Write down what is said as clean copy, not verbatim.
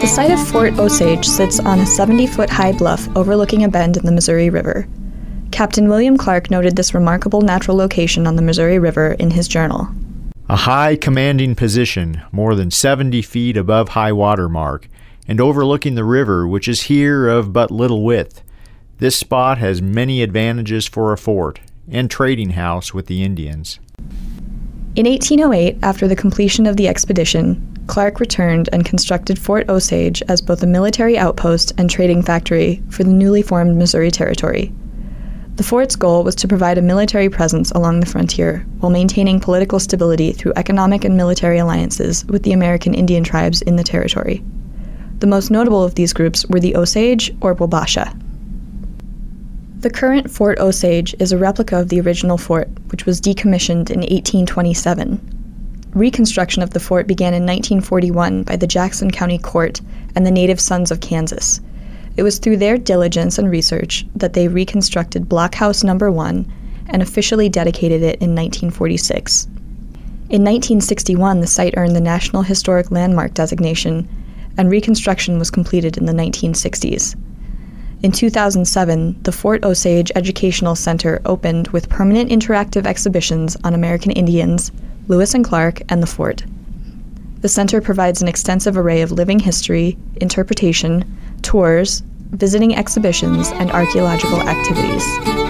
The site of Fort Osage sits on a 70-foot high bluff overlooking a bend in the Missouri River. Captain William Clark noted this remarkable natural location on the Missouri River in his journal. A high commanding position, more than 70 feet above high water mark, and overlooking the river, which is here of but little width. This spot has many advantages for a fort and trading house with the Indians. In 1808, after the completion of the expedition, Clark returned and constructed Fort Osage as both a military outpost and trading factory for the newly formed Missouri Territory. The fort's goal was to provide a military presence along the frontier while maintaining political stability through economic and military alliances with the American Indian tribes in the territory. The most notable of these groups were the Osage or Wabasha. The current Fort Osage is a replica of the original fort, which was decommissioned in 1827. Reconstruction of the fort began in 1941 by the Jackson County Court and the Native Sons of Kansas. It was through their diligence and research that they reconstructed Blockhouse No. 1 and officially dedicated it in 1946. In 1961, the site earned the National Historic Landmark designation, and reconstruction was completed in the 1960s. In 2007, the Fort Osage Educational Center opened with permanent interactive exhibitions on American Indians, Lewis and Clark, and the fort. The center provides an extensive array of living history, interpretation, tours, visiting exhibitions, and archaeological activities.